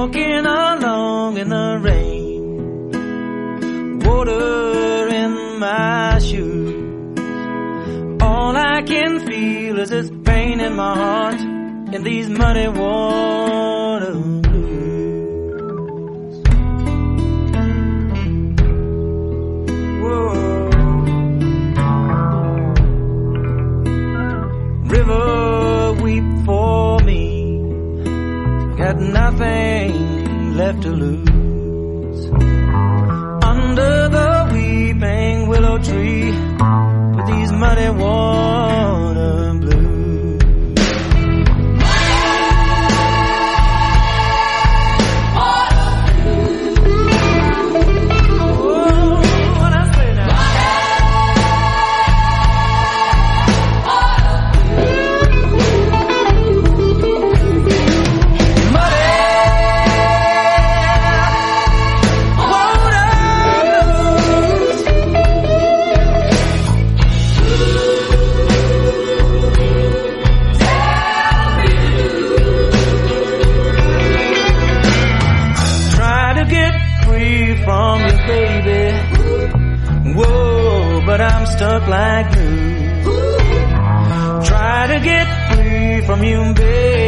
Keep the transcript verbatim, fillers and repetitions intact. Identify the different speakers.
Speaker 1: walking along in the rain, water in my shoes. All I can feel is this pain in my heart in these muddy water blues. Whoa. River, weep for me, got nothing left to lose. Under the weeping willow tree with these muddy water blues. From you, baby, whoa, but I'm stuck like glue. Try to get free from you, baby.